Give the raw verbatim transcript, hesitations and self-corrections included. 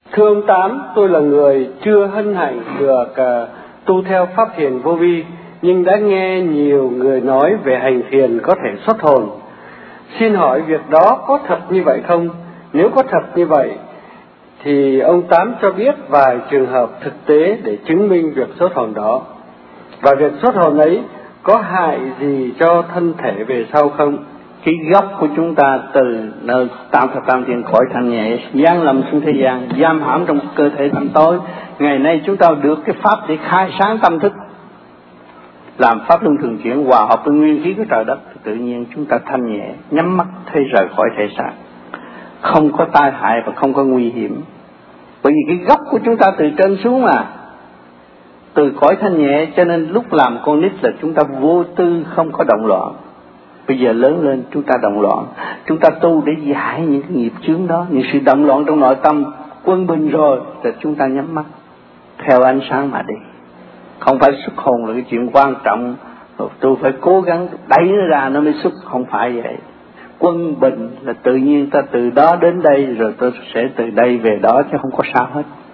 Thưa ông Tám, tôi là người chưa hân hạnh được uh, tu theo pháp thiền vô vi, nhưng đã nghe nhiều người nói về hành thiền có thể xuất hồn. Xin hỏi việc đó có thật như vậy không? Nếu có thật như vậy, thì ông Tám cho biết vài trường hợp thực tế để chứng minh việc xuất hồn đó. Và việc xuất hồn ấy có hại gì cho thân thể về sau không? Cái gốc của chúng ta từ nơi tam thập tam thiên cõi thanh nhẹ giáng lâm xuống thế gian, giam hãm trong cơ thể tăm tối. Ngày nay chúng ta được cái pháp để khai sáng tâm thức, làm pháp luân thường chuyển hòa hợp với nguyên khí của trời đất, tự nhiên chúng ta thanh nhẹ, nhắm mắt thấy rời khỏi thể xác, không có tai hại và không có nguy hiểm. Bởi vì cái gốc của chúng ta từ trên xuống mà, từ cõi thanh nhẹ, cho nên lúc làm con nít là chúng ta vô tư, không có động loạn. Bây giờ lớn lên chúng ta động loạn, chúng ta tu để giải những cái nghiệp chướng đó, những sự động loạn trong nội tâm quân bình rồi, thì chúng ta nhắm mắt theo ánh sáng mà đi. Không phải xuất hồn là cái chuyện quan trọng, tôi phải cố gắng đẩy nó ra nó mới xuất, không phải vậy. Quân bình là tự nhiên ta từ đó đến đây, rồi tôi sẽ từ đây về đó, chứ không có sao hết.